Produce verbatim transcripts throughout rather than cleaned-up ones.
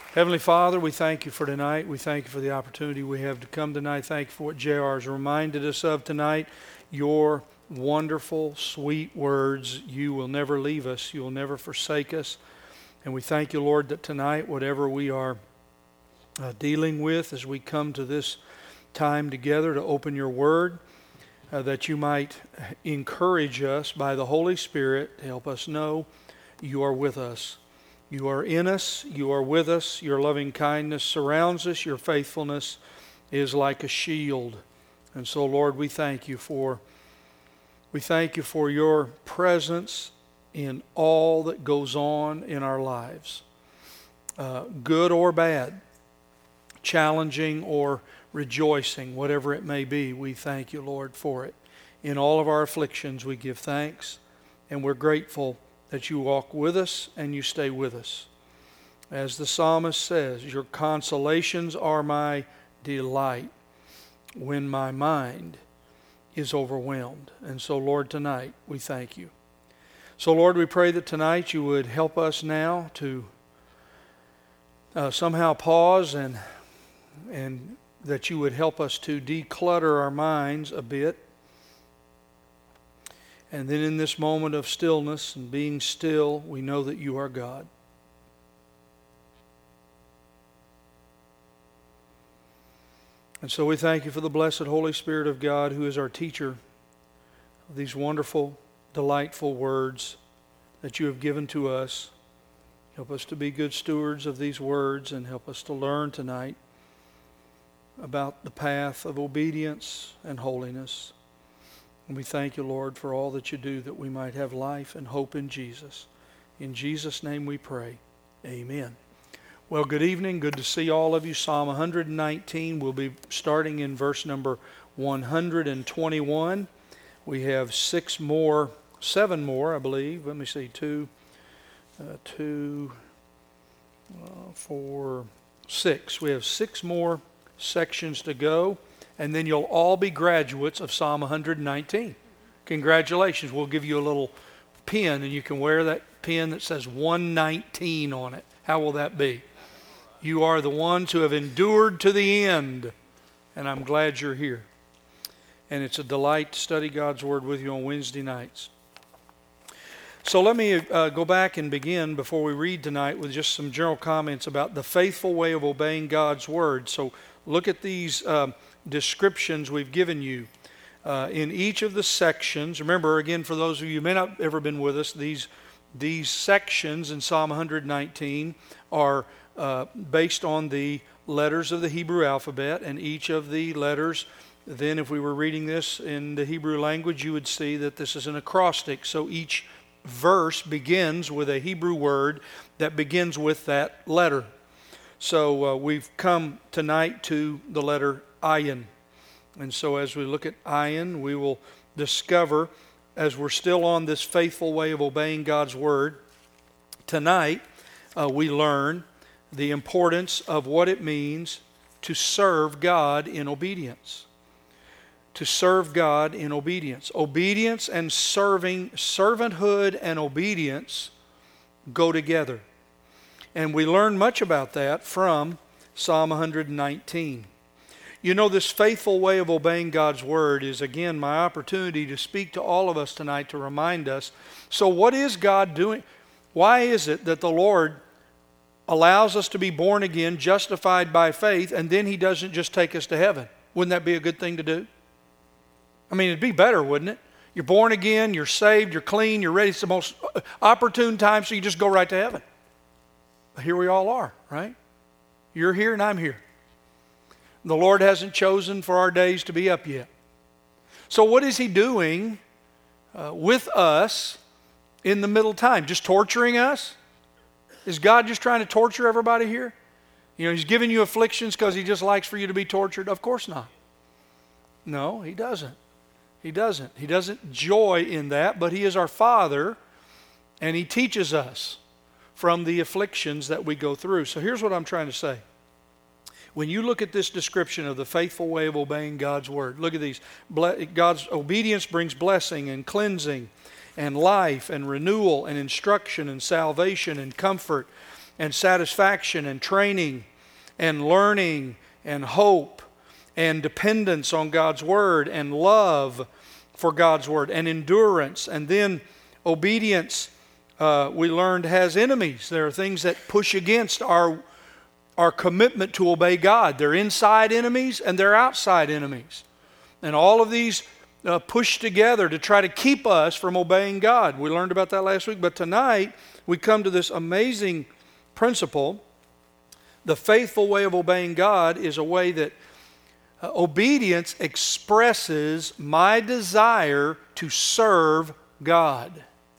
Heavenly Father, we thank you for tonight. We thank you for the opportunity we have to come tonight. Thank you for what J R has reminded us of tonight. Your wonderful, sweet words. You will never leave us. You will never forsake us. And we thank you, Lord, that tonight, whatever we are uh, dealing with as we come to this time together to open your word, uh, that you might encourage us by the Holy Spirit to help us know you are with us. You are in us, you are with us, your loving kindness surrounds us, your faithfulness is like a shield. And so, Lord, we thank you for we thank you for your presence in all that goes on in our lives, uh, good or bad, challenging or rejoicing, whatever it may be. We thank you, Lord, for it. In all of our afflictions, we give thanks, and we're grateful that you walk with us and you stay with us. As the psalmist says, your consolations are my delight when my mind is overwhelmed. And so, Lord, tonight we thank you. So, Lord, we pray that tonight you would help us now to uh, somehow pause and and that you would help us to declutter our minds a bit. And then in this moment of stillness and being still, we know that you are God. And so we thank you for the blessed Holy Spirit of God, who is our teacher of these wonderful, delightful words that you have given to us. Help us to be good stewards of these words and help us to learn tonight about the path of obedience and holiness. And we thank you, Lord, for all that you do, that we might have life and hope in Jesus. In Jesus' name we pray. Amen. Well, good evening. Good to see all of you. Psalm one nineteen. We'll be starting in verse number one hundred twenty-one. We have six more, seven more, I believe. Let me see. Two, uh, two, uh, four, six. We have six more sections to go. And then you'll all be graduates of Psalm one nineteen. Congratulations. We'll give you a little pin, and you can wear that pin that says one nineteen on it. How will that be? You are the ones who have endured to the end, and I'm glad you're here. And it's a delight to study God's Word with you on Wednesday nights. So let me uh, go back and begin before we read tonight with just some general comments about the faithful way of obeying God's Word. So look at these uh, descriptions we've given you. Uh, in each of the sections, remember again, for those of you who may not have ever been with us, these, these sections in Psalm one nineteen are uh, based on the letters of the Hebrew alphabet, and each of the letters, then if we were reading this in the Hebrew language, you would see that this is an acrostic. So each verse begins with a Hebrew word that begins with that letter. So uh, we've come tonight to the letter Ayin. And so as we look at Ayin, we will discover, as we're still on this faithful way of obeying God's Word, tonight uh, we learn the importance of what it means to serve God in obedience. To serve God in obedience. Obedience and serving, servanthood and obedience go together. And we learn much about that from Psalm one nineteen. You know, this faithful way of obeying God's Word is, again, my opportunity to speak to all of us tonight to remind us. So what is God doing? Why is it that the Lord allows us to be born again, justified by faith, and then He doesn't just take us to heaven? Wouldn't that be a good thing to do? I mean, it'd be better, wouldn't it? You're born again, you're saved, you're clean, you're ready. It's the most opportune time, so you just go right to heaven. Here we all are, right? You're here and I'm here. The Lord hasn't chosen for our days to be up yet. So what is He doing uh, with us in the middle time? Just torturing us? Is God just trying to torture everybody here? You know, He's giving you afflictions because He just likes for you to be tortured? Of course not. No, He doesn't. He doesn't. He doesn't joy in that, but He is our Father, and He teaches us from the afflictions that we go through. So here's what I'm trying to say. When you look at this description of the faithful way of obeying God's Word, look at these. God's obedience brings blessing and cleansing and life and renewal and instruction and salvation and comfort and satisfaction and training and learning and hope and dependence on God's Word and love for God's Word and endurance. And then obedience, uh, we learned, has enemies. There are things that push against our, our commitment to obey God. They're inside enemies and they're outside enemies. And all of these uh, push together to try to keep us from obeying God. We learned about that last week. But tonight, we come to this amazing principle. The faithful way of obeying God is a way that uh, obedience expresses my desire to serve God.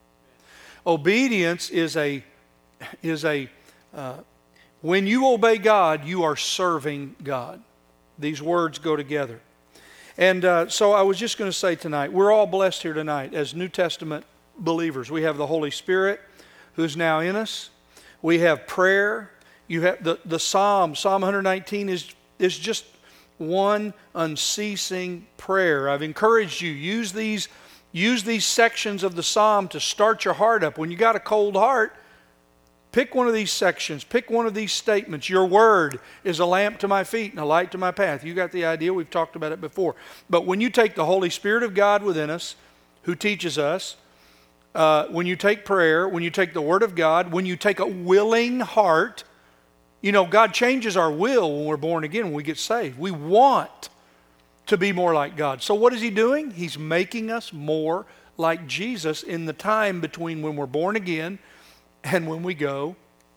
Obedience is a, is a uh, when you obey God, you are serving God. These words go together. And uh, so I was just going to say tonight, we're all blessed here tonight as New Testament believers. We have the Holy Spirit who's now in us. We have prayer. You have the, the Psalm, Psalm one nineteen is, is just one unceasing prayer. I've encouraged you, use these, use these sections of the Psalm to start your heart up. When you got a cold heart, pick one of these sections, pick one of these statements. Your word is a lamp to my feet and a light to my path. You got the idea, we've talked about it before. But when you take the Holy Spirit of God within us, who teaches us, uh, when you take prayer, when you take the Word of God, when you take a willing heart, you know, God changes our will when we're born again, when we get saved. We want to be more like God. So what is He doing? He's making us more like Jesus in the time between when we're born again and when we go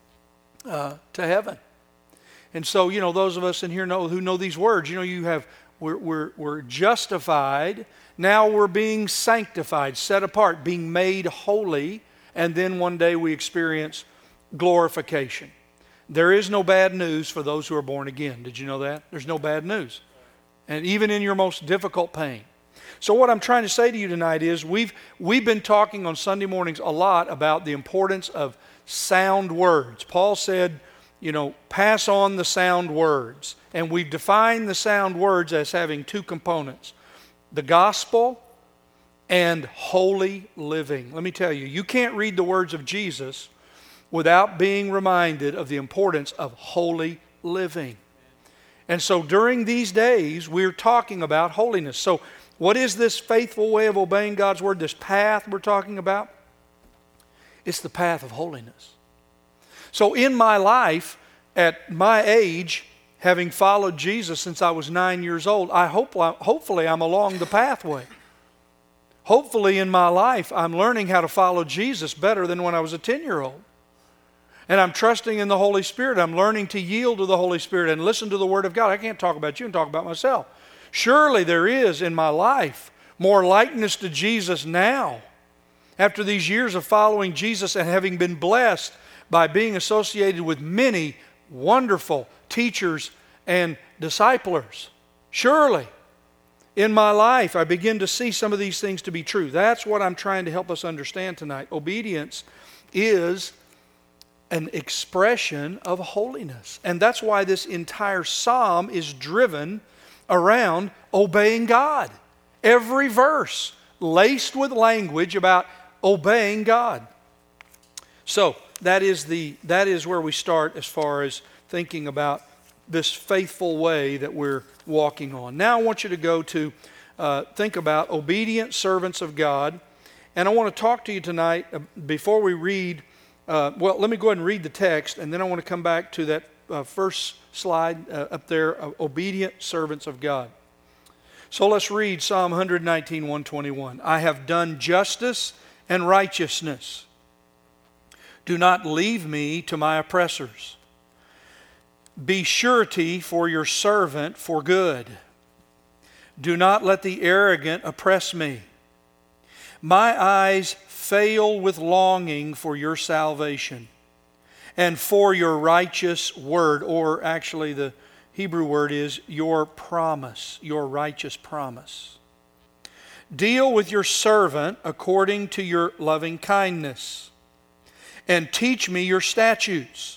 uh, to heaven. And so, you know, those of us in here know who know these words. You know, you have we're we're we're justified. Now we're being sanctified, set apart, being made holy, and then one day we experience glorification. There is no bad news for those who are born again. Did you know that? There's no bad news. And even in your most difficult pain. So what I'm trying to say to you tonight is we've we've been talking on Sunday mornings a lot about the importance of sound words. Paul said, you know, pass on the sound words. And we've defined the sound words as having two components. The gospel and holy living. Let me tell you, you can't read the words of Jesus without being reminded of the importance of holy living. And so during these days, we're talking about holiness. So what is this faithful way of obeying God's Word, this path we're talking about? It's the path of holiness. So in my life, at my age, having followed Jesus since I was nine years old, I hope, hopefully I'm along the pathway. Hopefully in my life, I'm learning how to follow Jesus better than when I was a ten-year-old. And I'm trusting in the Holy Spirit. I'm learning to yield to the Holy Spirit and listen to the Word of God. I can't talk about you and talk about myself. Surely there is in my life more likeness to Jesus now. After these years of following Jesus and having been blessed by being associated with many wonderful teachers and disciplers. Surely in my life I begin to see some of these things to be true. That's what I'm trying to help us understand tonight. Obedience is an expression of holiness. And that's why this entire psalm is driven around obeying God. Every verse laced with language about obeying God. So that is the that is where we start as far as thinking about this faithful way that we're walking on. Now I want you to go to uh, think about obedient servants of God. And I want to talk to you tonight uh, before we read Uh, well, let me go ahead and read the text, and then I want to come back to that uh, first slide uh, up there, uh, obedient servants of God. So let's read Psalm one nineteen, one twenty-one. I have done justice and righteousness. Do not leave me to my oppressors. Be surety for your servant for good. Do not let the arrogant oppress me. My eyes fail with longing for your salvation and for your righteous word, or actually the Hebrew word is your promise, your righteous promise. Deal with your servant according to your loving kindness and teach me your statutes.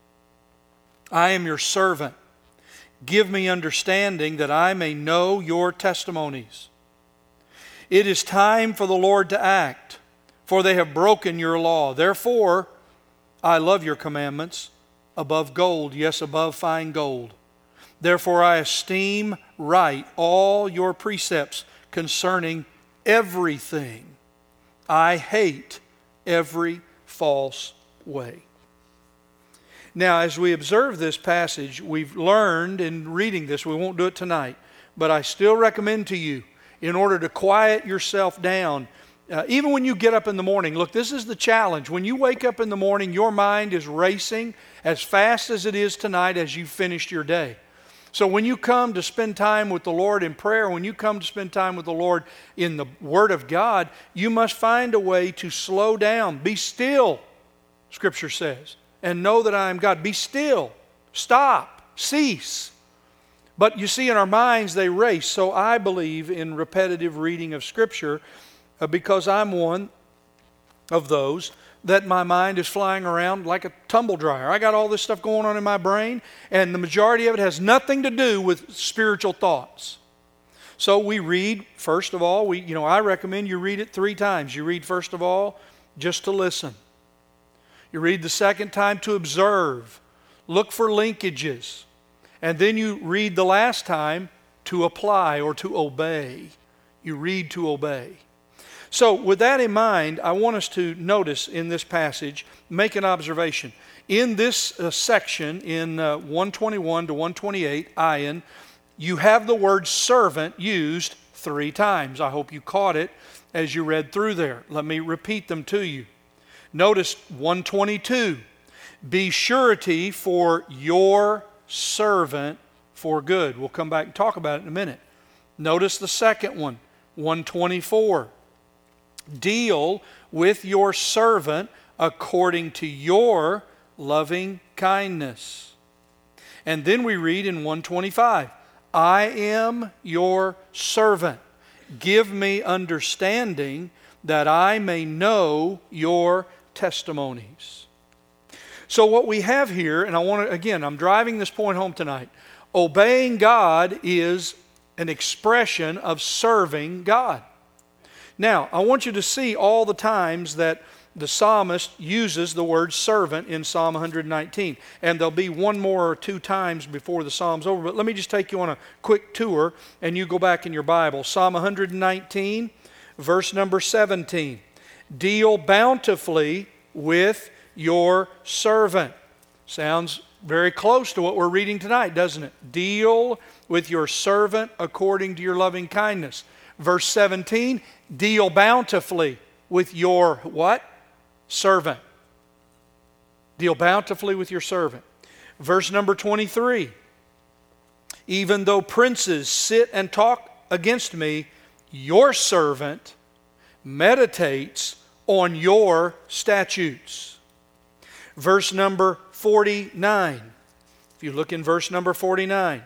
I am your servant. Give me understanding that I may know your testimonies. It is time for the Lord to act, for they have broken your law. Therefore, I love your commandments above gold, yes, above fine gold. Therefore I esteem right all your precepts concerning everything. I hate every false way. Now, as we observe this passage, we've learned in reading this, we won't do it tonight, but I still recommend to you, in order to quiet yourself down, uh, even when you get up in the morning, look, this is the challenge. When you wake up in the morning, your mind is racing as fast as it is tonight as you finished your day. So when you come to spend time with the Lord in prayer, when you come to spend time with the Lord in the Word of God, you must find a way to slow down. Be still, Scripture says, and know that I am God. Be still. Stop. Cease. But you see, in our minds, they race. So I believe in repetitive reading of Scripture uh, because I'm one of those that my mind is flying around like a tumble dryer. I got all this stuff going on in my brain, and the majority of it has nothing to do with spiritual thoughts. So we read, first of all, we, you know, I recommend you read it three times. You read, first of all, just to listen. You read the second time to observe. Look for linkages. And then you read the last time to apply or to obey. You read to obey. So with that in mind, I want us to notice in this passage, make an observation. In this uh, section, in uh, one twenty-one to one twenty-eight, Ayin, you have the word servant used three times. I hope you caught it as you read through there. Let me repeat them to you. Notice one twenty-two, be surety for your servant for good. We'll come back and talk about it in a minute. Notice the second one, one twenty-four. Deal with your servant according to your loving kindness. And then we read in one twenty-five, I am your servant. Give me understanding that I may know your testimonies. So what we have here, and I want to, again, I'm driving this point home tonight. Obeying God is an expression of serving God. Now, I want you to see all the times that the psalmist uses the word servant in Psalm one nineteen. And there'll be one more or two times before the psalm's over. But let me just take you on a quick tour, and you go back in your Bible. Psalm one nineteen, verse number seventeen. Deal bountifully with your servant. Sounds very close to what we're reading tonight, doesn't it? Deal with your servant according to your loving kindness. Verse seventeen, deal bountifully with your what? Servant. Deal bountifully with your servant. Verse number twenty-three, even though princes sit and talk against me, your servant meditates on your statutes. Verse number forty-nine. If you look in verse number forty-nine.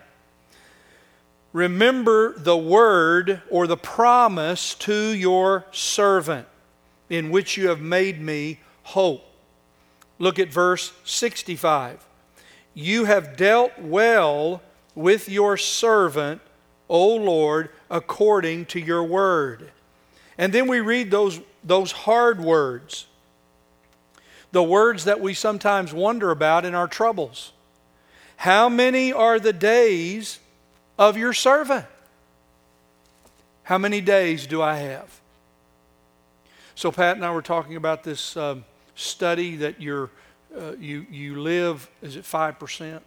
Remember the word or the promise to your servant in which you have made me hope. Look at verse sixty-five. You have dealt well with your servant, O Lord, according to your word. And then we read those, those hard words. The words that we sometimes wonder about in our troubles. How many are the days of your servant? How many days do I have? So Pat and I were talking about this um, study that you're, uh, you, you live, is it five percent?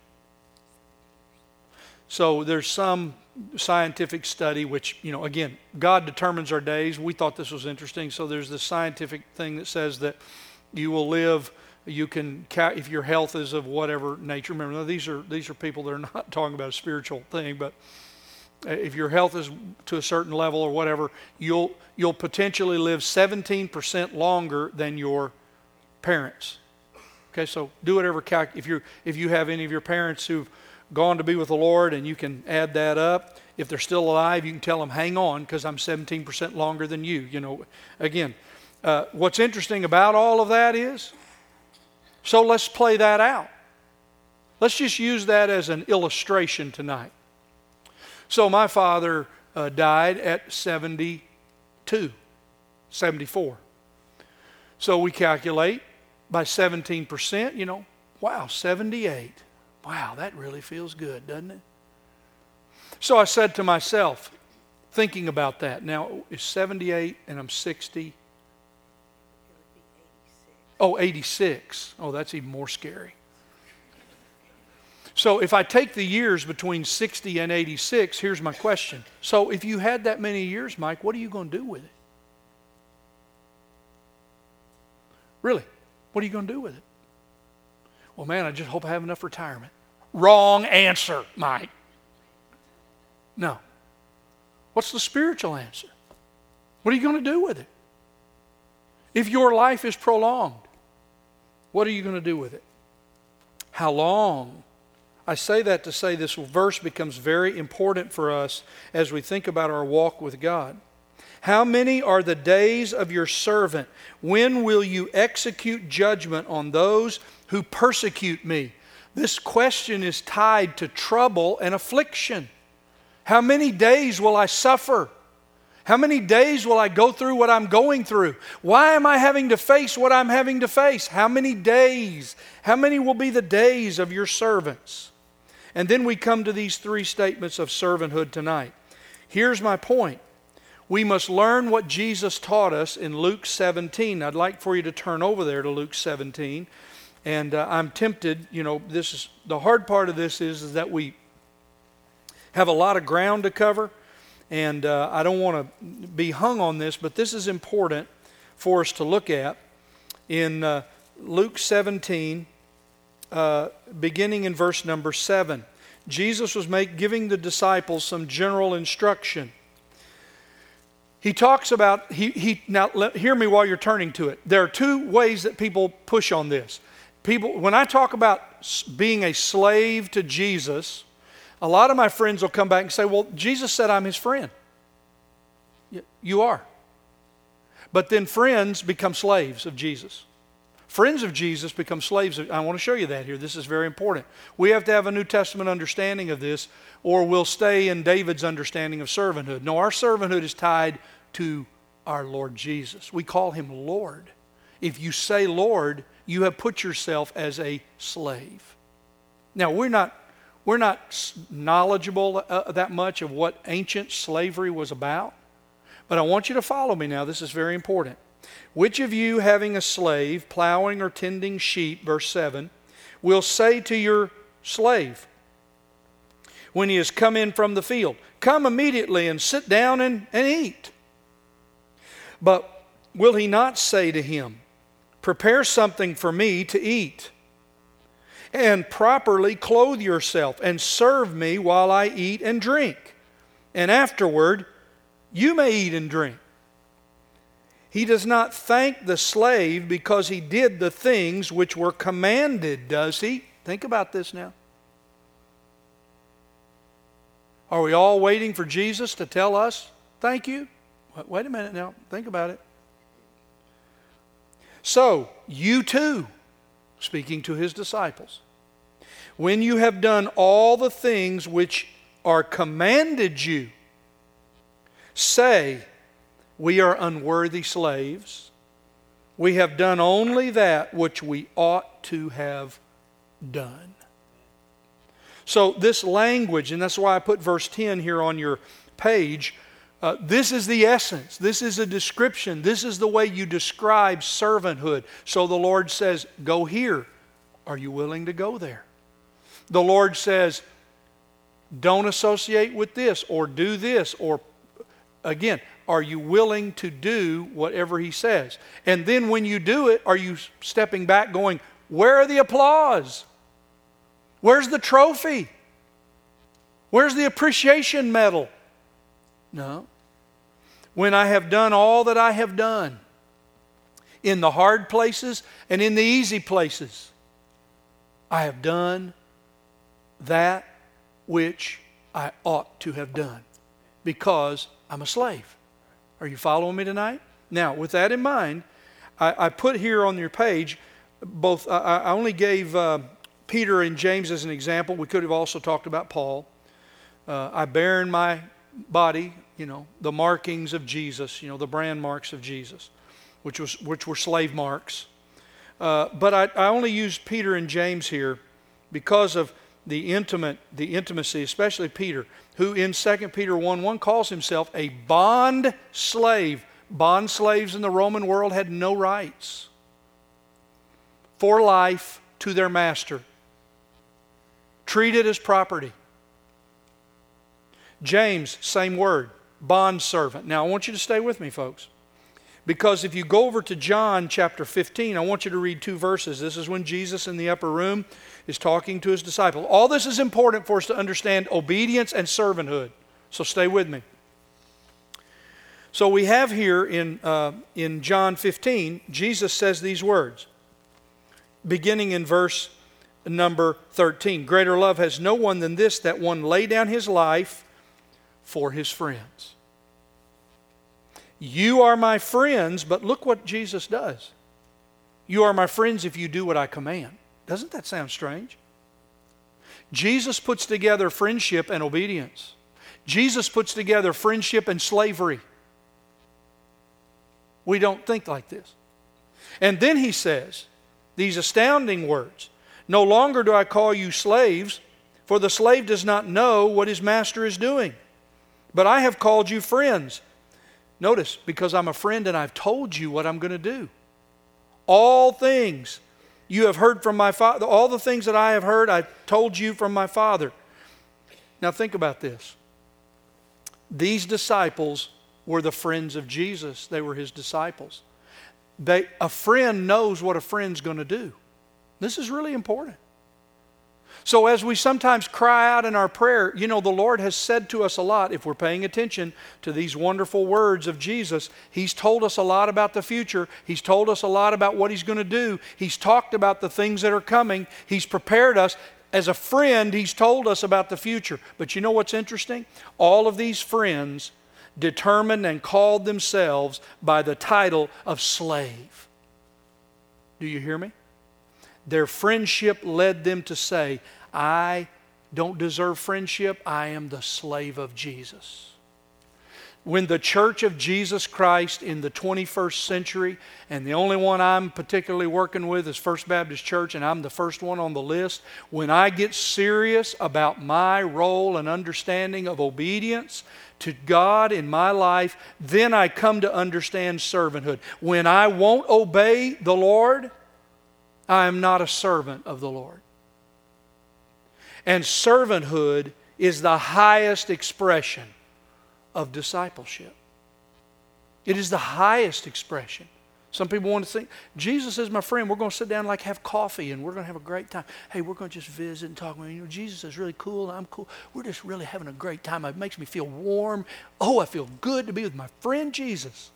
So there's some scientific study which, you know, again, God determines our days. We thought this was interesting. So there's this scientific thing that says that you will live, you can, if your health is of whatever nature. Remember, these are these are people that are not talking about a spiritual thing, but if your health is to a certain level or whatever, you'll you'll potentially live seventeen percent longer than your parents. Okay, so do whatever calc. If you if you have any of your parents who've gone to be with the Lord, and you can add that up. If they're still alive, you can tell them, "Hang on, because I'm seventeen percent longer than you." You know, again, uh, what's interesting about all of that is. So let's play that out. Let's just use that as an illustration tonight. So my father uh, died at seventy-two, seventy-four. So we calculate by seventeen percent, you know, wow, seventy-eight. Wow, that really feels good, doesn't it? So I said to myself, thinking about that, now it's seventy-eight and I'm sixty. Oh, eighty-six. Oh, that's even more scary. So if I take the years between sixty and eighty-six, here's my question. So if you had that many years, Mike, what are you going to do with it? Really? What are you going to do with it? Well, man, I just hope I have enough retirement. Wrong answer, Mike. No. What's the spiritual answer? What are you going to do with it? If your life is prolonged, what are you going to do with it? How long? I say that to say this verse becomes very important for us as we think about our walk with God. How many are the days of your servant? When will you execute judgment on those who persecute me? This question is tied to trouble and affliction. How many days will I suffer? How many days will I go through what I'm going through? Why am I having to face what I'm having to face? How many days? How many will be the days of your servants? And then we come to these three statements of servanthood tonight. Here's my point. We must learn what Jesus taught us in Luke seventeen. I'd like for you to turn over there to Luke seventeen. And uh, I'm tempted, you know, this is the hard part of this is, is that we have a lot of ground to cover. And uh, I don't want to be hung on this, but this is important for us to look at. In uh, Luke seventeen, uh, beginning in verse number seven, Jesus was make, giving the disciples some general instruction. He talks about, he, he now let, hear me while you're turning to it. There are two ways that people push on this. People, when I talk about being a slave to Jesus, a lot of my friends will come back and say, well, Jesus said I'm his friend. You are. But then friends become slaves of Jesus. Friends of Jesus become slaves of, I want to show you that here. This is very important. We have to have a New Testament understanding of this, or we'll stay in David's understanding of servanthood. No, our servanthood is tied to our Lord Jesus. We call him Lord. If you say Lord, you have put yourself as a slave. Now, we're not We're not knowledgeable uh, that much of what ancient slavery was about. But I want you to follow me now. This is very important. Which of you, having a slave, plowing or tending sheep, verse seven, will say to your slave, when he has come in from the field, come immediately and sit down and, and eat? But will he not say to him, prepare something for me to eat, and properly clothe yourself, and serve me while I eat and drink, and afterward you may eat and drink? He does not thank the slave because he did the things which were commanded, does he? Think about this now. Are we all waiting for Jesus to tell us, thank you? Wait a minute now, think about it. So, you too, speaking to his disciples, when you have done all the things which are commanded you, say, we are unworthy slaves. We have done only that which we ought to have done. So this language, and that's why I put verse ten here on your page, uh, this is the essence. This is a description. This is the way you describe servanthood. So the Lord says, go here. Are you willing to go there? The Lord says, don't associate with this or do this, or again, are you willing to do whatever he says? And then when you do it, are you stepping back going, where are the applause? Where's the trophy? Where's the appreciation medal? No. When I have done all that I have done, in the hard places and in the easy places, I have done that which I ought to have done because I'm a slave. Are you following me tonight? Now, with that in mind, I, I put here on your page both, I, I only gave uh, Peter and James as an example. We could have also talked about Paul. Uh, I bear in my body, you know, the markings of Jesus, you know, the brand marks of Jesus, which was which were slave marks. Uh, but I, I only use Peter and James here because of the intimate, the intimacy, especially Peter, who in Second Peter one one calls himself a bond slave. Bond slaves in the Roman world had no rights for life to their master, treated as property. James, same word, bond servant. Now I want you to stay with me, folks. Because if you go over to John chapter fifteen, I want you to read two verses. This is when Jesus in the upper room is talking to his disciples. All this is important for us to understand obedience and servanthood. So stay with me. So we have here in, uh, in John fifteen, Jesus says these words, beginning in verse number thirteen. Greater love has no one than this, that one lay down his life for his friends. You are my friends, but look what Jesus does. You are my friends if you do what I command. Doesn't that sound strange? Jesus puts together friendship and obedience. Jesus puts together friendship and slavery. We don't think like this. And then he says these astounding words. No longer do I call you slaves, for the slave does not know what his master is doing. But I have called you friends. Notice, because I'm a friend and I've told you what I'm going to do. All things you have heard from my Father, all the things that I have heard, I've told you from my Father. Now think about this. These disciples were the friends of Jesus. They were his disciples. They, a friend knows what a friend's going to do. This is really important. So as we sometimes cry out in our prayer, you know, the Lord has said to us a lot, if we're paying attention to these wonderful words of Jesus. He's told us a lot about the future. He's told us a lot about what he's going to do. He's talked about the things that are coming. He's prepared us. As a friend, he's told us about the future. But you know what's interesting? All of these friends determined and called themselves by the title of slave. Do you hear me? Their friendship led them to say, I don't deserve friendship. I am the slave of Jesus. When the Church of Jesus Christ in the twenty-first century, and the only one I'm particularly working with is First Baptist Church, and I'm the first one on the list, when I get serious about my role and understanding of obedience to God in my life, then I come to understand servanthood. When I won't obey the Lord, I am not a servant of the Lord. And servanthood is the highest expression of discipleship. It is the highest expression. Some people want to think, Jesus is my friend. We're going to sit down and like have coffee and we're going to have a great time. Hey, we're going to just visit and talk. You know, Jesus is really cool and I'm cool. We're just really having a great time. It makes me feel warm. Oh, I feel good to be with my friend Jesus.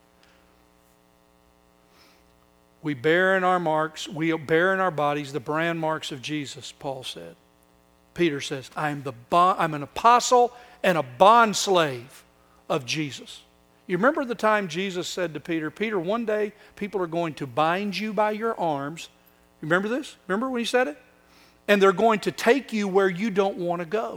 We bear in our marks, we bear in our bodies the brand marks of Jesus, Paul said. Peter says, I am the bond, I'm an apostle and a bond slave of Jesus. You remember the time Jesus said to Peter, Peter, one day people are going to bind you by your arms. You remember this? Remember when he said it? And they're going to take you where you don't want to go.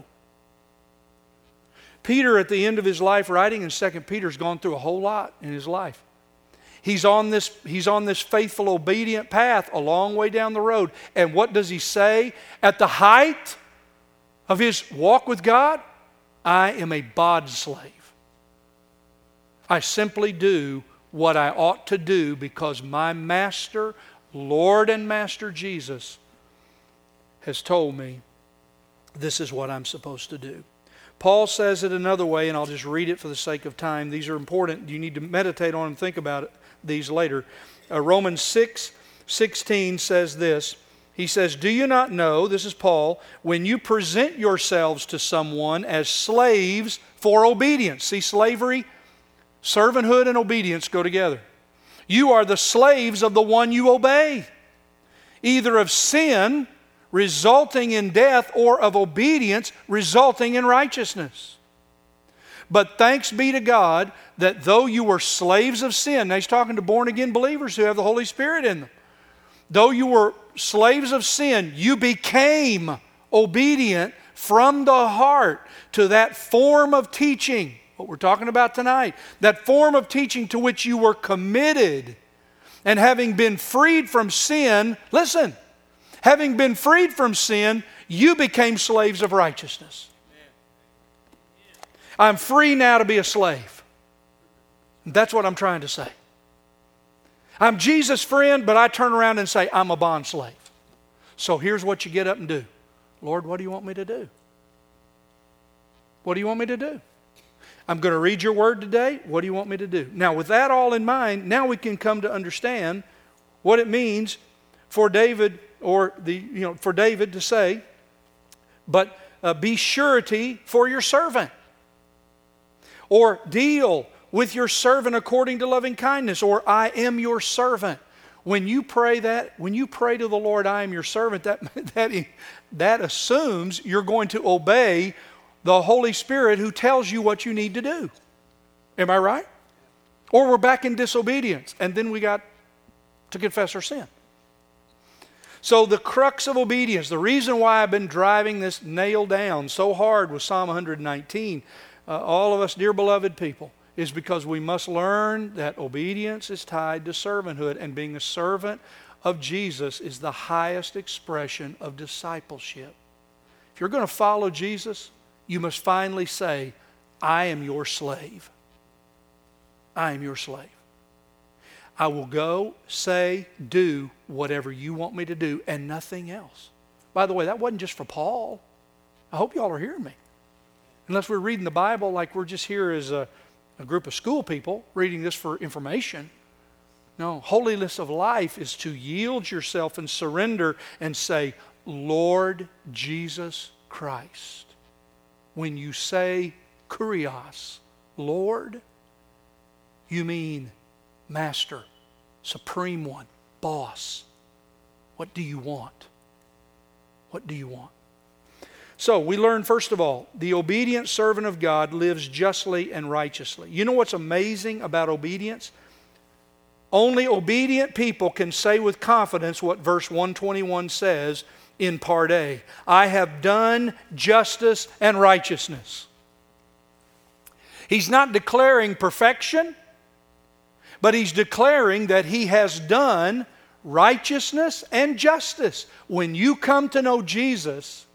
Peter, at the end of his life, writing in Second Peter, has gone through a whole lot in his life. He's on this, he's on this faithful, obedient path a long way down the road. And what does he say? At the height of his walk with God, I am a bond slave. I simply do what I ought to do because my Master, Lord and Master Jesus, has told me this is what I'm supposed to do. Paul says it another way, and I'll just read it for the sake of time. These are important. You need to meditate on and think about it, these later. Uh, Romans six sixteen says this. He says, do you not know, this is Paul, when you present yourselves to someone as slaves for obedience. See, slavery, servanthood, and obedience go together. You are the slaves of the one you obey, either of sin, resulting in death, or of obedience, resulting in righteousness. But thanks be to God that though you were slaves of sin, now he's talking to born-again believers who have the Holy Spirit in them. Though you were slaves of sin, you became obedient from the heart to that form of teaching, what we're talking about tonight, that form of teaching to which you were committed. And having been freed from sin, listen, having been freed from sin, you became slaves of righteousness. I'm free now to be a slave. That's what I'm trying to say. I'm Jesus' friend, but I turn around and say, I'm a bond slave. So here's what you get up and do. Lord, what do you want me to do? What do you want me to do? I'm going to read your word today. What do you want me to do? Now, with that all in mind, now we can come to understand what it means for David, or the you know for David to say, but uh, be surety for your servant, or deal with your servant according to loving kindness, or I am your servant. When you pray that, when you pray to the Lord, I am your servant, that that that assumes you're going to obey the Holy Spirit who tells you what you need to do. Am I right? Or we're back in disobedience, and then we got to confess our sin. So the crux of obedience, the reason why I've been driving this nail down so hard with Psalm one nineteen, uh, all of us dear beloved people, is because we must learn that obedience is tied to servanthood, and being a servant of Jesus is the highest expression of discipleship. If you're going to follow Jesus, you must finally say, I am your slave. I am your slave. I will go, say, do whatever you want me to do, and nothing else. By the way, that wasn't just for Paul. I hope y'all are hearing me. Unless we're reading the Bible like we're just here as a, a group of school people reading this for information. No, holiness of life is to yield yourself and surrender and say, Lord Jesus Christ. When you say kurios, Lord, you mean Master, Supreme One, Boss. What do you want? What do you want? So we learn, first of all, the obedient servant of God lives justly and righteously. You know what's amazing about obedience? Only obedient people can say with confidence what verse one twenty-one says in part A. I have done justice and righteousness. He's not declaring perfection, but he's declaring that he has done righteousness and justice. When you come to know Jesus,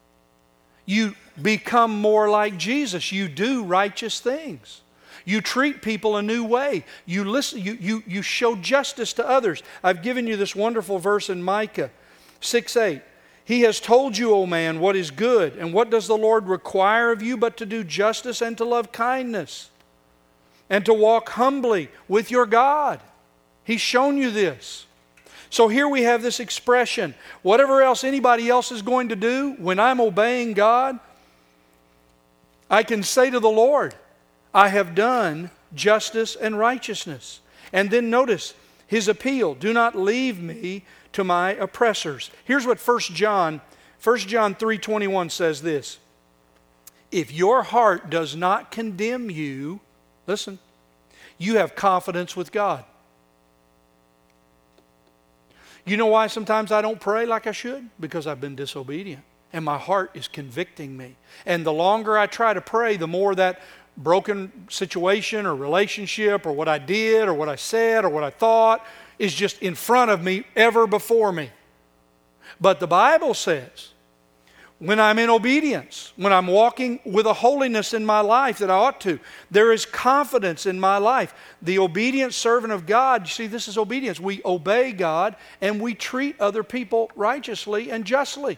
you become more like Jesus. You do righteous things. You treat people a new way. You listen, you, you, you show justice to others. I've given you this wonderful verse in Micah six eight. He has told you, O man, what is good, and what does the Lord require of you but to do justice and to love kindness and to walk humbly with your God. He's shown you this. So here we have this expression. Whatever else anybody else is going to do, when I'm obeying God, I can say to the Lord, I have done justice and righteousness. And then notice his appeal, do not leave me to my oppressors. Here's what First John, First John three twenty-one says this. If your heart does not condemn you, listen, you have confidence with God. You know why sometimes I don't pray like I should? Because I've been disobedient. And my heart is convicting me. And the longer I try to pray, the more that broken situation or relationship or what I did or what I said or what I thought is just in front of me, ever before me. But the Bible says, when I'm in obedience, when I'm walking with a holiness in my life that I ought to, there is confidence in my life. The obedient servant of God, you see, this is obedience. We obey God and we treat other people righteously and justly.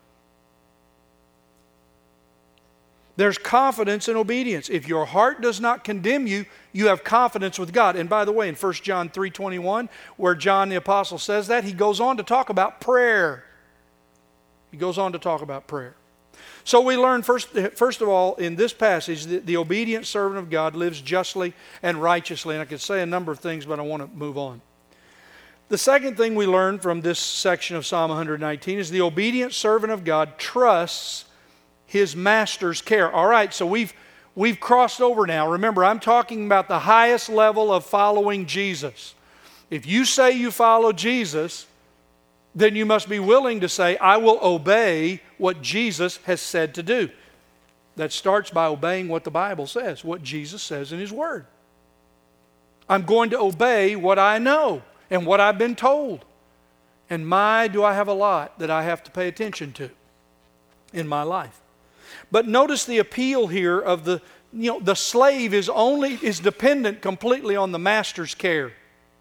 There's confidence in obedience. If your heart does not condemn you, you have confidence with God. And by the way, in First John three twenty-one, where John the Apostle says that, he goes on to talk about prayer. He goes on to talk about prayer. So we learn, first, first of all, in this passage, that the obedient servant of God lives justly and righteously. And I could say a number of things, but I want to move on. The second thing we learn from this section of Psalm one nineteen is the obedient servant of God trusts his master's care. All right, so we've we've crossed over now. Remember, I'm talking about the highest level of following Jesus. If you say you follow Jesus, then you must be willing to say, I will obey what Jesus has said to do. That starts by obeying what the Bible says, what Jesus says in His Word. I'm going to obey what I know. and what I've been told. And my, do I have a lot that I have to pay attention to in my life. But notice the appeal here of the, you know, the slave is only, is dependent completely on the master's care.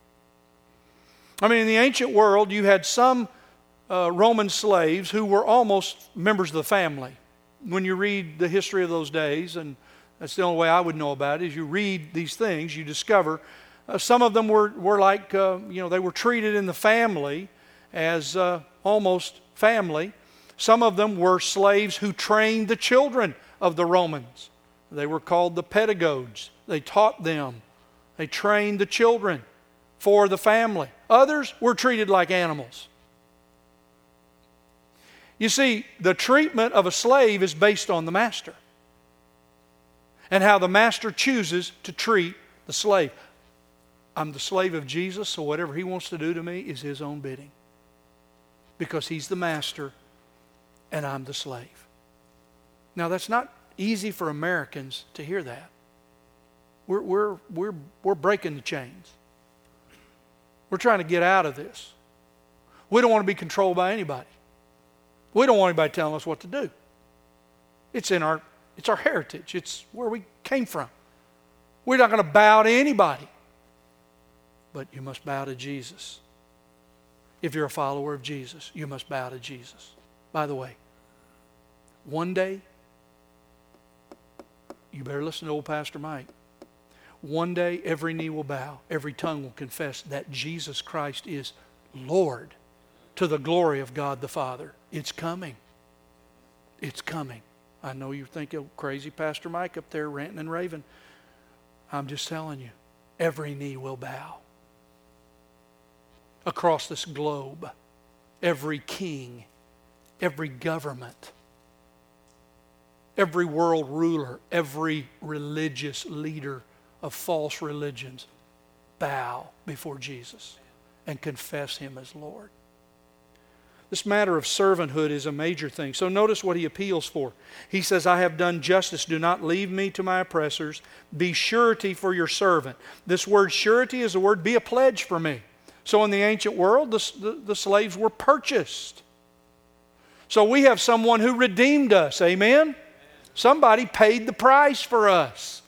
I mean, in the ancient world, you had some uh, Roman slaves who were almost members of the family. When you read the history of those days, and that's the only way I would know about it, is you read these things, you discover uh, some of them were, were like, uh, you know, they were treated in the family as uh, almost family. Some of them were slaves who trained the children of the Romans. They were called the pedagogues. They taught them. They trained the children for the family. Others were treated like animals. You see, the treatment of a slave is based on the master and how the master chooses to treat the slave. I'm the slave of Jesus, so whatever he wants to do to me is his own bidding, because he's the master and I'm the slave. Now, that's not easy for Americans to hear that. We're, we're, we're, we're breaking the chains. We're trying to get out of this. We don't want to be controlled by anybody. We don't want anybody telling us what to do. It's in our, it's our heritage. It's where we came from. We're not going to bow to anybody. But you must bow to Jesus. If you're a follower of Jesus, you must bow to Jesus. By the way, one day, you better listen to old Pastor Mike. One day, every knee will bow, every tongue will confess that Jesus Christ is Lord, to the glory of God the Father. It's coming. It's coming. I know you think, oh, crazy Pastor Mike up there ranting and raving. I'm just telling you, every knee will bow. Across this globe, every king, every government, every world ruler, every religious leader of false religions bow before Jesus and confess him as Lord. This matter of servanthood is a major thing. So notice what he appeals for. He says, I have done justice. Do not leave me to my oppressors. Be surety for your servant. This word surety is the word be a pledge for me. So in the ancient world, the, the, the slaves were purchased. So we have someone who redeemed us. Amen? Somebody paid the price for us.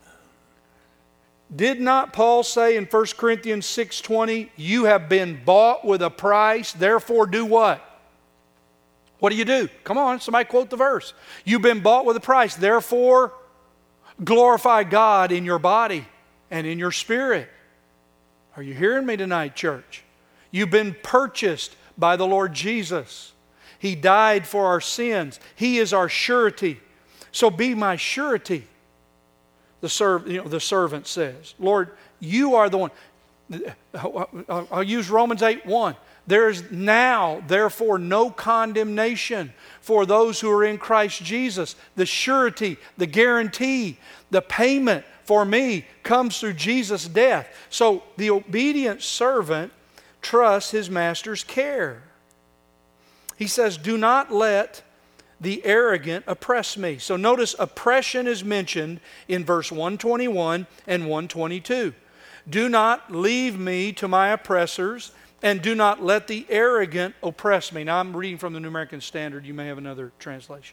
Did not Paul say in First Corinthians six twenty, you have been bought with a price, therefore do what? What do you do? Come on, somebody quote the verse. You've been bought with a price, therefore glorify God in your body and in your spirit. Are you hearing me tonight, church? You've been purchased by the Lord Jesus. He died for our sins. He is our surety. So be my surety. The, serv, you know, the servant says, Lord, you are the one. I'll use Romans eight one. There is now, therefore, no condemnation for those who are in Christ Jesus. The surety, the guarantee, the payment for me comes through Jesus' death. So the obedient servant trusts his master's care. He says, do not let the arrogant oppress me. So notice oppression is mentioned in verse one twenty-one and one twenty-two. Do not leave me to my oppressors, and do not let the arrogant oppress me. Now I'm reading from the New American Standard. You may have another translation.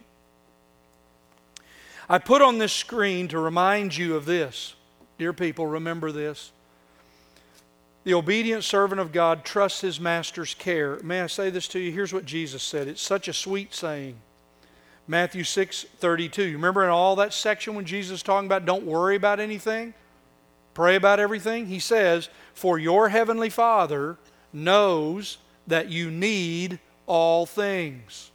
I put on this screen to remind you of this. Dear people, remember this. The obedient servant of God trusts his master's care. May I say this to you? Here's what Jesus said. It's such a sweet saying. Matthew six thirty-two. You remember in all that section when Jesus is talking about don't worry about anything? Pray about everything? He says, for your heavenly Father knows that you need all things.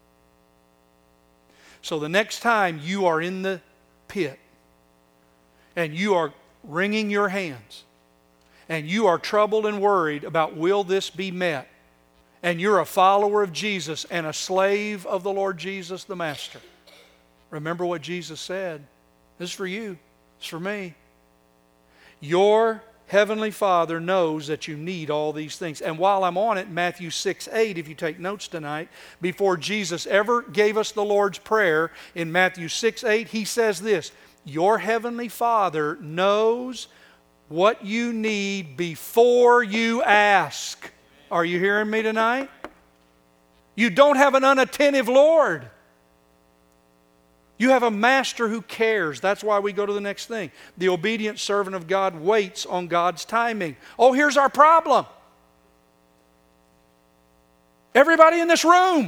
So the next time you are in the pit and you are wringing your hands and you are troubled and worried about will this be met, and you're a follower of Jesus and a slave of the Lord Jesus the Master, remember what Jesus said. This is for you. It's for me. Your Heavenly Father knows that you need all these things. And while I'm on it, Matthew six eight, if you take notes tonight, before Jesus ever gave us the Lord's Prayer, in Matthew six eight, He says this, your Heavenly Father knows what you need before you ask. Are you hearing me tonight? You don't have an unattentive Lord. You have a master who cares. That's why we go to the next thing. The obedient servant of God waits on God's timing. Oh, here's our problem. Everybody in this room.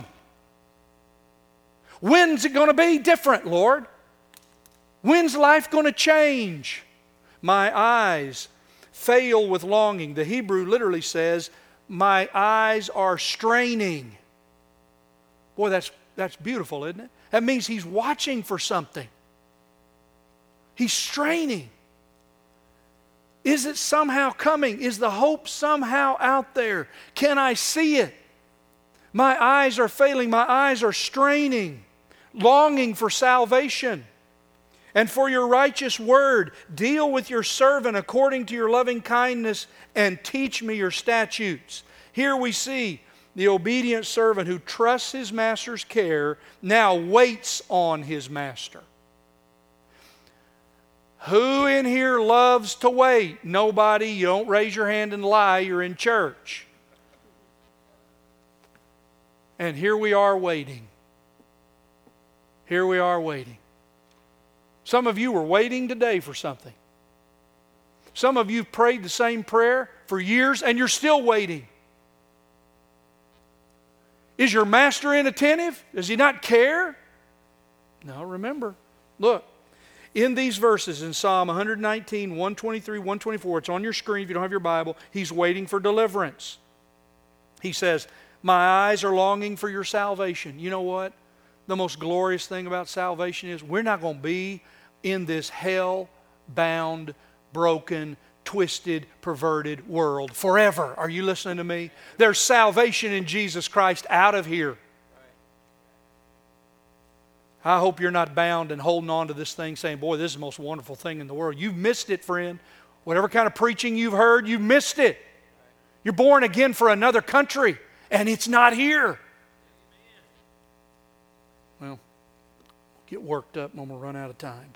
When's it going to be different, Lord? When's life going to change? My eyes fail with longing. The Hebrew literally says, my eyes are straining. Boy, that's, that's beautiful, isn't it? That means he's watching for something. He's straining. Is it somehow coming? Is the hope somehow out there? Can I see it? My eyes are failing. My eyes are straining, longing for salvation and for your righteous word. Deal with your servant according to your loving kindness and teach me your statutes. Here we see the obedient servant who trusts his master's care now waits on his master. Who in here loves to wait? Nobody. You don't raise your hand and lie. You're in church. And here we are waiting. Here we are waiting. Some of you were waiting today for something. Some of you have prayed the same prayer for years and you're still waiting. Is your master inattentive? Does he not care? No, remember. Look, in these verses in Psalm one nineteen, one twenty-three, one twenty-four, it's on your screen if you don't have your Bible, he's waiting for deliverance. He says, my eyes are longing for your salvation. You know what? The most glorious thing about salvation is we're not going to be in this hell-bound, broken, twisted, perverted world forever. Are you listening to me? There's salvation in Jesus Christ out of here. I hope you're not bound and holding on to this thing saying, boy, this is the most wonderful thing in the world. You've missed it, friend. Whatever kind of preaching you've heard, you've missed it. You're born again for another country, and it's not here. Well, get worked up when we run out of time.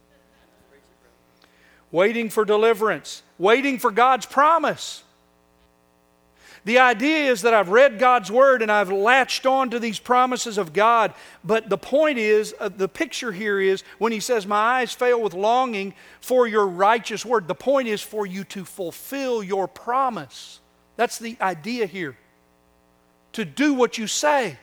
Waiting for deliverance. Waiting for God's promise. The idea is that I've read God's Word and I've latched on to these promises of God. But the point is, uh, the picture here is when he says, my eyes fail with longing for your righteous Word. The point is for you to fulfill your promise. That's the idea here. To do what you say.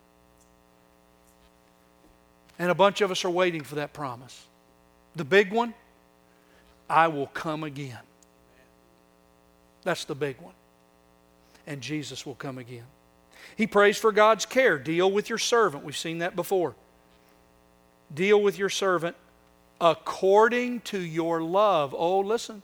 And a bunch of us are waiting for that promise. The big one, I will come again. That's the big one. And Jesus will come again. He prays for God's care. Deal with your servant. We've seen that before. Deal with your servant according to your love. Oh, listen.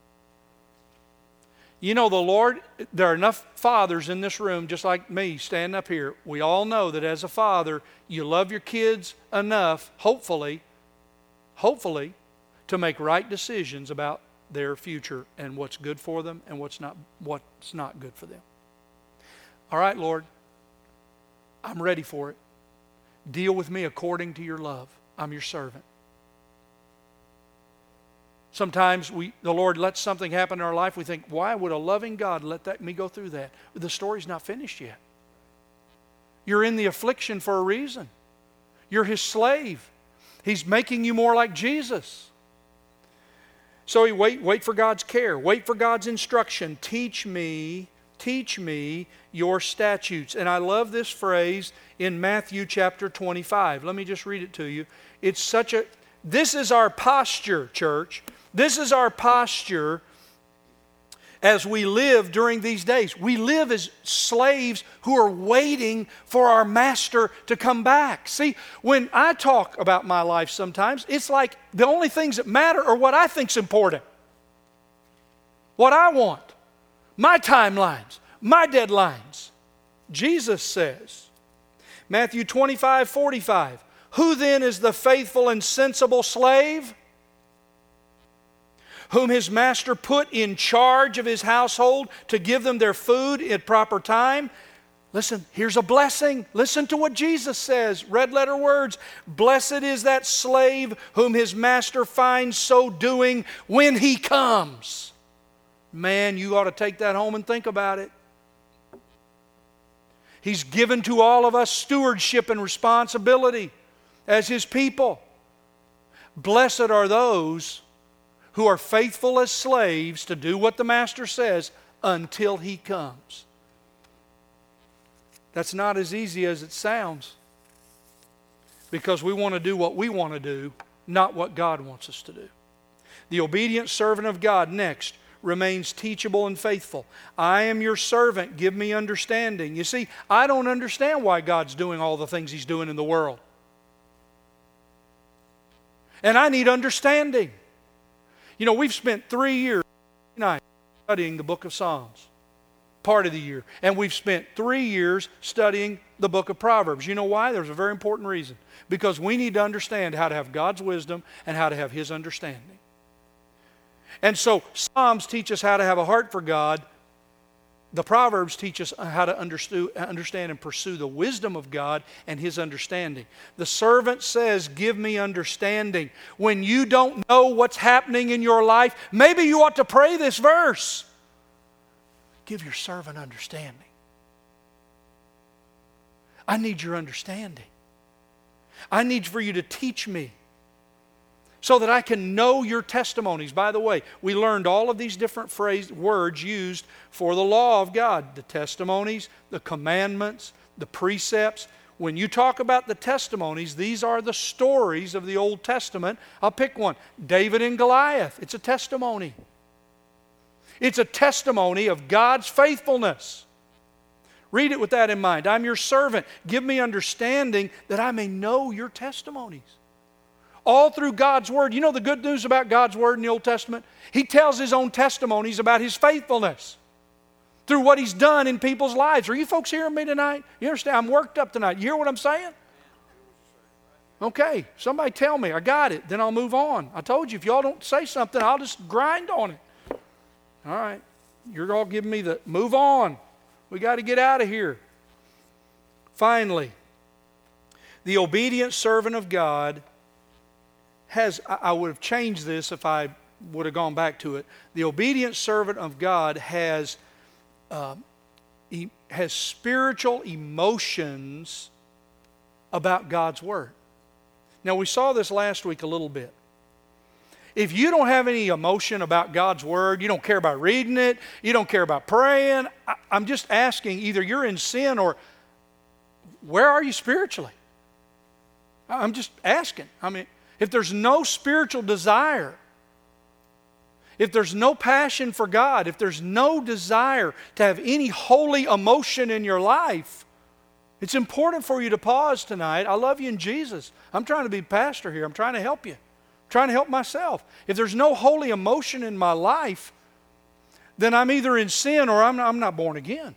You know, the Lord, there are enough fathers in this room, just like me, standing up here. We all know that as a father, you love your kids enough, hopefully, hopefully, to make right decisions about their future and what's good for them and what's not, what's not good for them. All right, Lord, I'm ready for it. Deal with me according to your love. I'm your servant. Sometimes we, the Lord lets something happen in our life. We think, why would a loving God let that, me go through that? The story's not finished yet. You're in the affliction for a reason. You're His slave. He's making you more like Jesus. So he wait, wait for God's care. Wait for God's instruction. Teach me, teach me your statutes. And I love this phrase in Matthew chapter twenty-five. Let me just read it to you. It's such a, this is our posture, church. This is our posture as we live during these days. We live as slaves who are waiting for our master to come back. See, when I talk about my life sometimes, it's like the only things that matter are what I think's important. What I want. My timelines. My deadlines. Jesus says, Matthew twenty-five, forty-five, who then is the faithful and sensible slave whom his master put in charge of his household to give them their food at proper time? Listen, here's a blessing. Listen to what Jesus says. Red letter words. Blessed is that slave whom his master finds so doing when he comes. Man, you ought to take that home and think about it. He's given to all of us stewardship and responsibility as His people. Blessed are those who are faithful as slaves to do what the Master says until He comes. That's not as easy as it sounds, because we want to do what we want to do, not what God wants us to do. The obedient servant of God, next, remains teachable and faithful. I am your servant, give me understanding. You see, I don't understand why God's doing all the things He's doing in the world. And I need understanding. You know, we've spent three years studying the book of Psalms, part of the year. And we've spent three years studying the book of Proverbs. You know why? There's a very important reason. Because we need to understand how to have God's wisdom and how to have His understanding. And so Psalms teach us how to have a heart for God. The Proverbs teach us how to understand and pursue the wisdom of God and His understanding. The servant says, give me understanding. When you don't know what's happening in your life, maybe you ought to pray this verse. Give your servant understanding. I need your understanding. I need for you to teach me, so that I can know your testimonies. By the way, we learned all of these different phrase, words used for the law of God. The testimonies, the commandments, the precepts. When you talk about the testimonies, these are the stories of the Old Testament. I'll pick one. David and Goliath. It's a testimony. It's a testimony of God's faithfulness. Read it with that in mind. I'm your servant. Give me understanding that I may know your testimonies. All through God's Word. You know the good news about God's Word in the Old Testament? He tells His own testimonies about His faithfulness through what He's done in people's lives. Are you folks hearing me tonight? You understand? I'm worked up tonight. You hear what I'm saying? Okay, somebody tell me. I got it. Then I'll move on. I told you, if y'all don't say something, I'll just grind on it. All right. You're all giving me the move on. We got to get out of here. Finally, the obedient servant of God has, I would have changed this if I would have gone back to it. The obedient servant of God has, uh, he has spiritual emotions about God's Word. Now, we saw this last week a little bit. If you don't have any emotion about God's Word, you don't care about reading it, you don't care about praying, I, I'm just asking, either you're in sin or where are you spiritually? I'm just asking. I mean, if there's no spiritual desire, if there's no passion for God, if there's no desire to have any holy emotion in your life, it's important for you to pause tonight. I love you in Jesus. I'm trying to be pastor here. I'm trying to help you. I'm trying to help myself. If there's no holy emotion in my life, then I'm either in sin or I'm not, I'm not born again.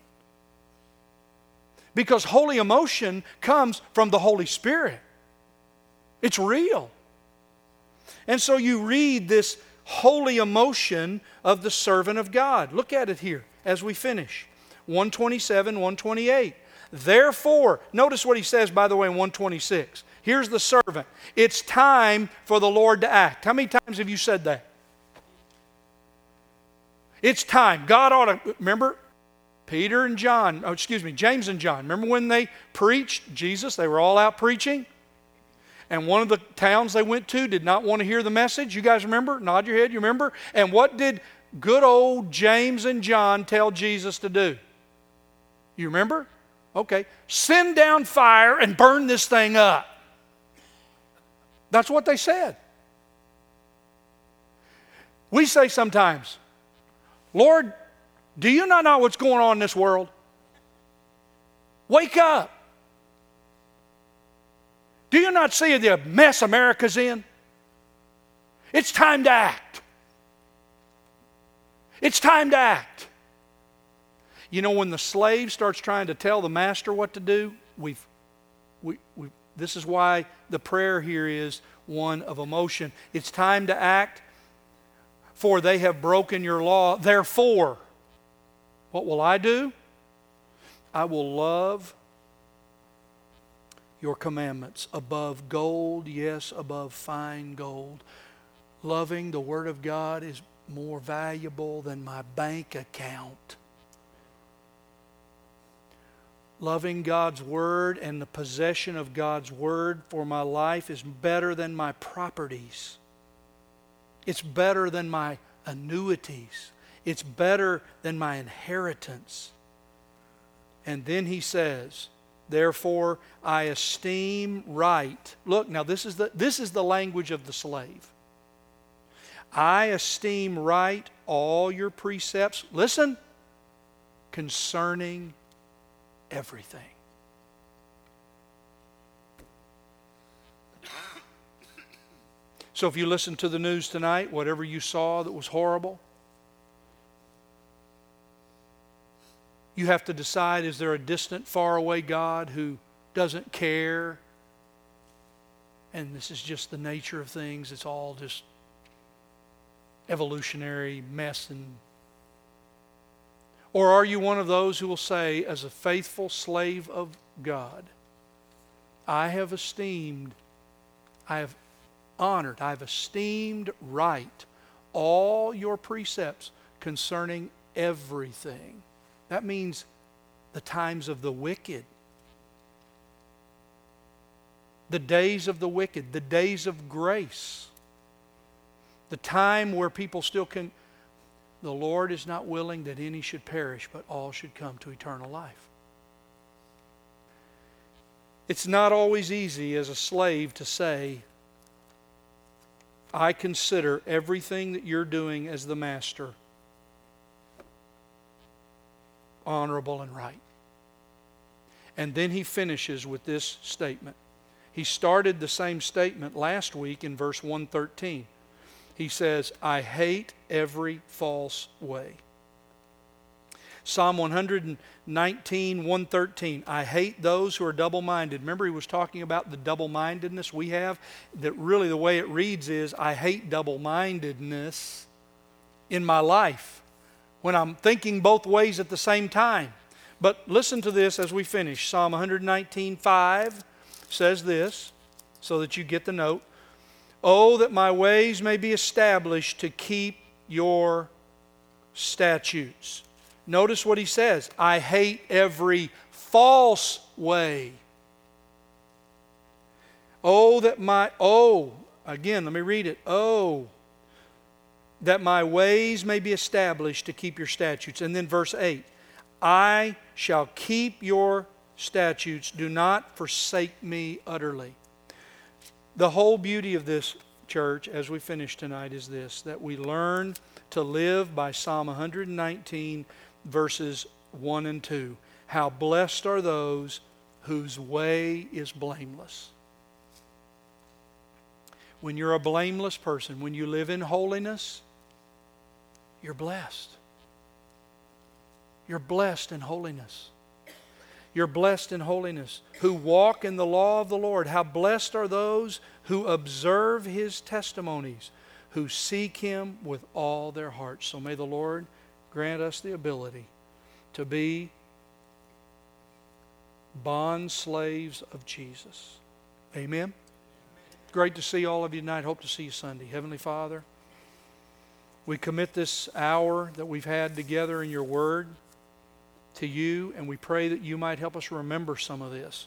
Because holy emotion comes from the Holy Spirit. It's real. And so you read this holy emotion of the servant of God. Look at it here as we finish. one twenty-seven, one twenty-eight. Therefore, notice what he says, by the way, in one twenty-six. Here's the servant. It's time for the Lord to act. How many times have you said that? It's time. God ought to, remember, Peter and John, oh, excuse me, James and John. Remember when they preached Jesus? They were all out preaching. And one of the towns they went to did not want to hear the message. You guys remember? Nod your head, you remember? And what did good old James and John tell Jesus to do? You remember? Okay. Send down fire and burn this thing up. That's what they said. We say sometimes, Lord, do you not know what's going on in this world? Wake up. Do you not see the mess America's in? It's time to act. It's time to act. You know, when the slave starts trying to tell the master what to do, we've, we, we, this is why the prayer here is one of emotion. It's time to act, for they have broken your law. Therefore, what will I do? I will love your commandments above gold, yes, above fine gold. Loving the Word of God is more valuable than my bank account. Loving God's Word and the possession of God's Word for my life is better than my properties. It's better than my annuities. It's better than my inheritance. And then he says, therefore I esteem right. Look, now this is the, this is the language of the slave. I esteem right all your precepts. Listen, concerning everything. So if you listen to the news tonight, whatever you saw that was horrible, you have to decide, is there a distant, faraway God who doesn't care? And this is just the nature of things. It's all just evolutionary mess. And or are you one of those who will say, as a faithful slave of God, I have esteemed, I have honored, I have esteemed right all your precepts concerning everything. That means the times of the wicked, the days of the wicked, the days of grace, the time where people still can. The Lord is not willing that any should perish, but all should come to eternal life. It's not always easy as a slave to say, I consider everything that you're doing as the master honorable and right. And then he finishes with this statement. He started the same statement last week in verse one thirteen. He says, I hate every false way. Psalm one nineteen, one thirteen. I hate those who are double-minded. Remember, he was talking about the double-mindedness we have. That really the way it reads is, I hate double-mindedness in my life when I'm thinking both ways at the same time. But listen to this as we finish. Psalm one nineteen, five says this, so that you get the note. Oh, that my ways may be established to keep your statutes. Notice what he says. I hate every false way. Oh, that my, oh, again, let me read it. Oh, that my ways may be established to keep your statutes. And then verse eight. I shall keep your statutes. Do not forsake me utterly. The whole beauty of this, church, as we finish tonight, is this, that we learn to live by Psalm one nineteen, verses one and two. How blessed are those whose way is blameless. When you're a blameless person, when you live in holiness, you're blessed. You're blessed in holiness. You're blessed in holiness, who walk in the law of the Lord. How blessed are those who observe His testimonies, who seek Him with all their hearts. So may the Lord grant us the ability to be bond slaves of Jesus. Amen. Great to see all of you tonight. Hope to see you Sunday. Heavenly Father, we commit this hour that we've had together in your Word to you, and we pray that you might help us remember some of this.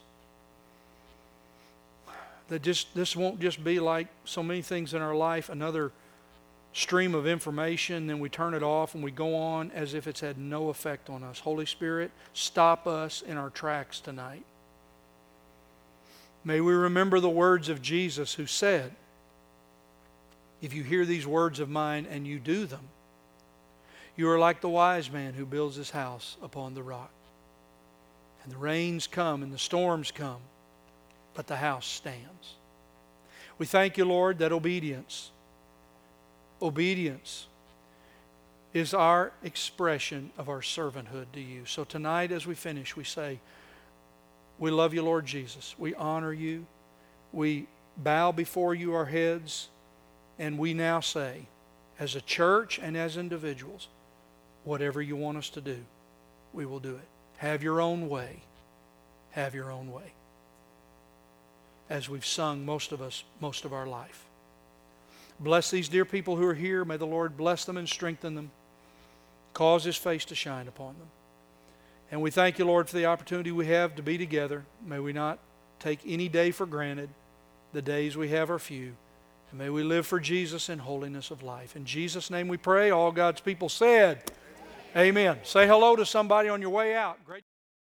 That just this won't just be like so many things in our life, another stream of information, then we turn it off and we go on as if it's had no effect on us. Holy Spirit, stop us in our tracks tonight. May we remember the words of Jesus, who said, if you hear these words of mine and you do them, you are like the wise man who builds his house upon the rock. And the rains come and the storms come, but the house stands. We thank you, Lord, that obedience, obedience is our expression of our servanthood to you. So tonight as we finish, we say, we love you, Lord Jesus. We honor you. We bow before you our heads, and we now say, as a church and as individuals, whatever you want us to do, we will do it. Have your own way. Have your own way. As we've sung, most of us, most of our life. Bless these dear people who are here. May the Lord bless them and strengthen them. Cause His face to shine upon them. And we thank you, Lord, for the opportunity we have to be together. May we not take any day for granted. The days we have are few. And may we live for Jesus in holiness of life. In Jesus' name we pray. All God's people said, Amen. Amen. Say hello to somebody on your way out. Great.